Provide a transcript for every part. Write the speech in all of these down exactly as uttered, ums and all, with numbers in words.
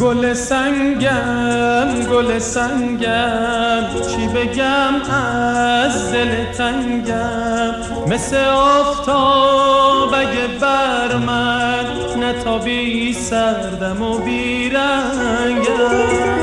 گل سنگم گل سنگم چی بگم از دل تنگم، مثل آفتاب اگه بر من نتابی سردم و بیرنگم.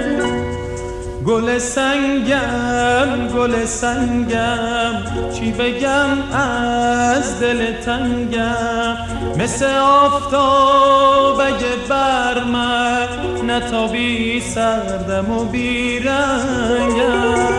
گل سنگم گل سنگم چی بگم از دل تنگم، مثل آفتاب اگه بر من نتابی سردم و بیرنگم.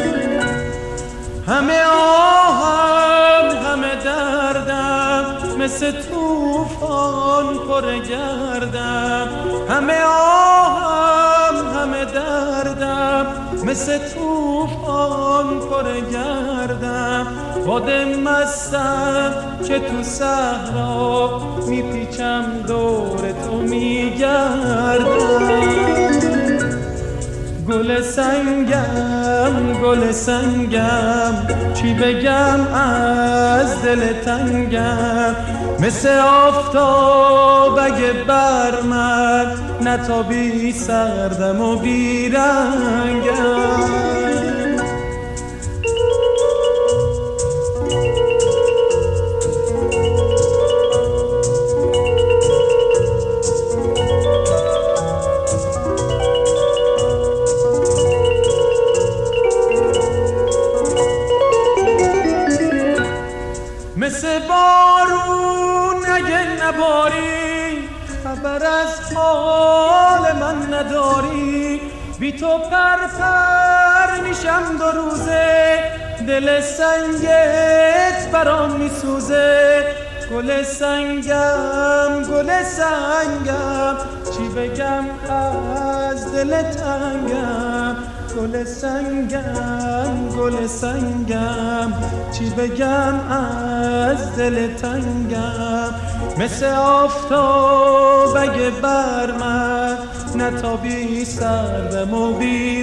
همه آهم همه دردم مثل طوفان پر گردم، همه آهم همه دردم مثل طوفان پر گردم. باد مستم که تو صحرا میپیچم دور تو میگردم. گل سنگم گل سنگم چی بگم از دل تنگم، مثل آفتاب اگه بر من نتابی سردم و بیرنگم. مثل بارون اگه نباری خبر از حال من نداری، بی تو پر پر میشم دو روزه، دل سنگت برام میسوزه. گل سنگم گل سنگم چی بگم از دل تنگم، گل سنگم گل سنگم چی بگم از دل تنگم، مثل آفتاب اگه بر من نتابی سردم و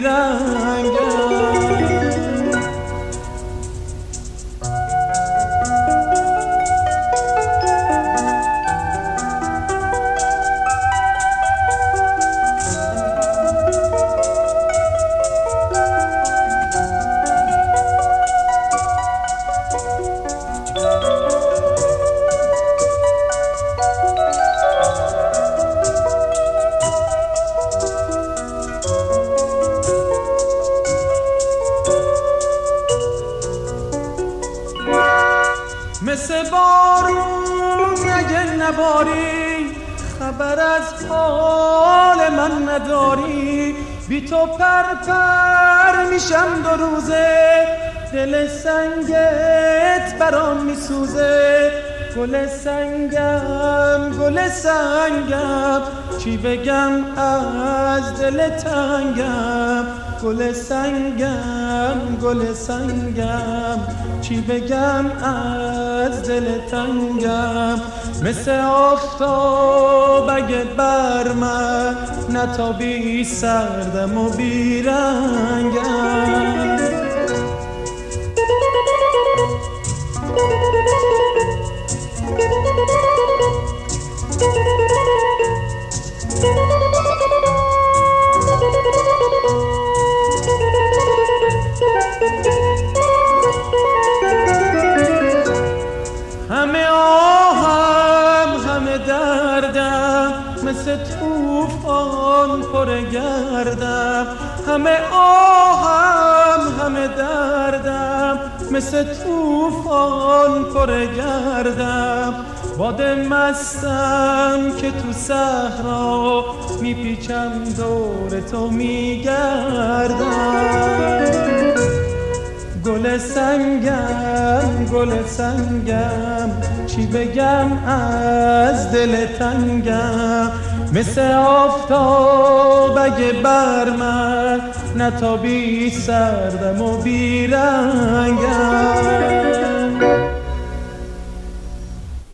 بیرنگم. مثل بارون اگه نباری خبر از حال من نداری، بی تو پر پر میشم دو روزه، دل سنگت برام میسوزه. گل سنگم گل سنگم چی بگم از دل تنگم، گل سنگم گل سنگم چی بگم از دل تنگم، مثل آفتاب اگه بر من نتابی سردم و بیرنگم. همه آهم همه دردم مثل طوفان پر گردم، همه آهم همه دردم مثل طوفان پر گردم. باد مستم که تو صحرا میپیچم دور تو میگردم. گل سنگم گل سنگم چی بگم از دل تنگم، مثل آفتاب اگه بر من نتابی سردم و بیرنگم.